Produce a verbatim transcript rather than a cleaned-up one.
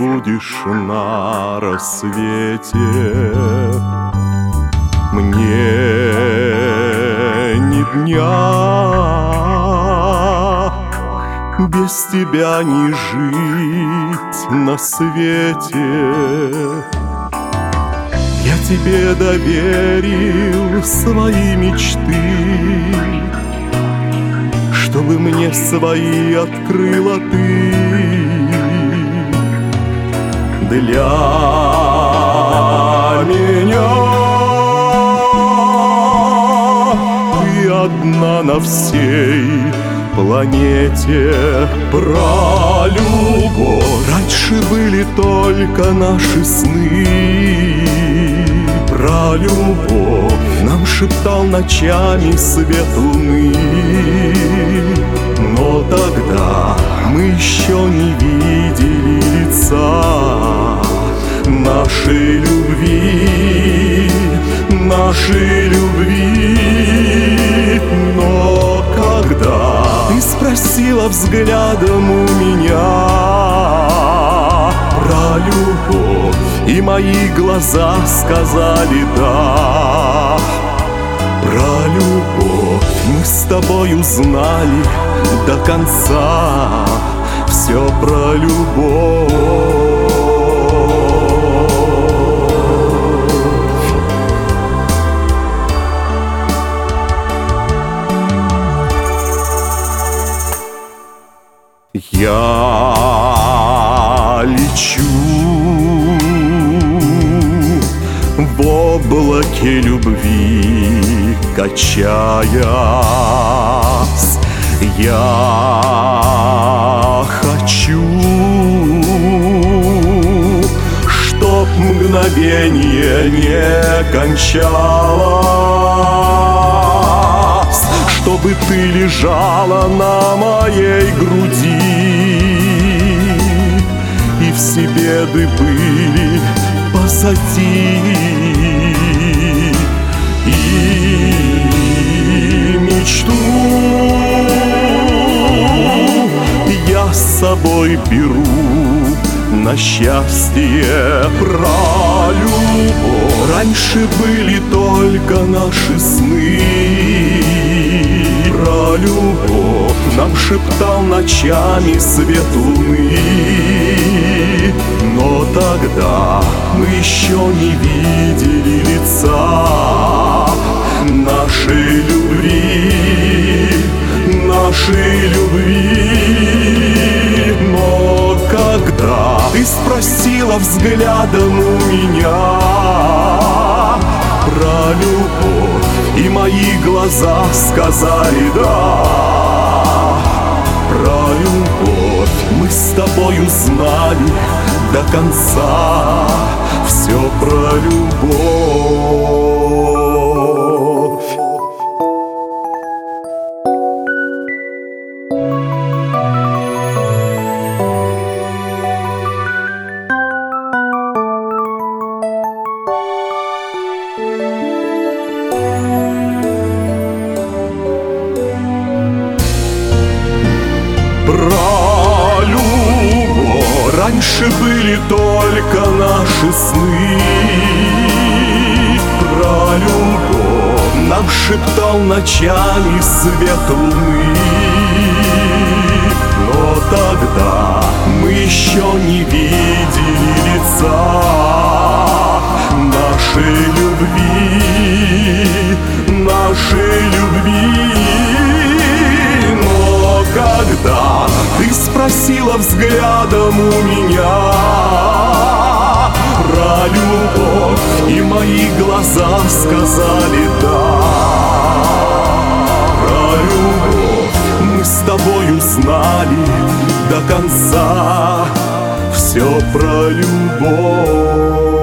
будешь на рассвете. Мне ни дня без тебя не жить на свете. Я тебе доверил свои мечты, чтобы мне свои открыла ты. Для меня ты одна на всей планете. Про любовь раньше были только наши сны. Про любовь нам шептал ночами свет луны. Но тогда мы еще не видели лица нашей любви, нашей любви. Но когда ты спросила взглядом у меня про любовь, и мои глаза сказали да. Про любовь мы с тобой узнали до конца все про любовь. Я лечу в облаке любви, качаясь. Я хочу, чтоб мгновенье не кончалось, чтобы ты лежала на моей груди, и все беды были позади. И мечту я с собой беру на счастье. Про любовь раньше были только наши сны. Про любовь нам шептал ночами свет луны. Но тогда мы еще не видели лица нашей любви, нашей любви. Но когда ты спросила взглядом у меня про любовь, и мои глаза сказали да. Про любовь мы с тобой узнали до конца все про любовь. Про любовь раньше были только наши сны. Про любовь нам шептал ночами свет луны. Но тогда мы еще не видели лица нашей любви, нашей любви. Когда ты спросила взглядом у меня про любовь, и мои глаза сказали да. Про любовь мы с тобой узнали до конца все про любовь.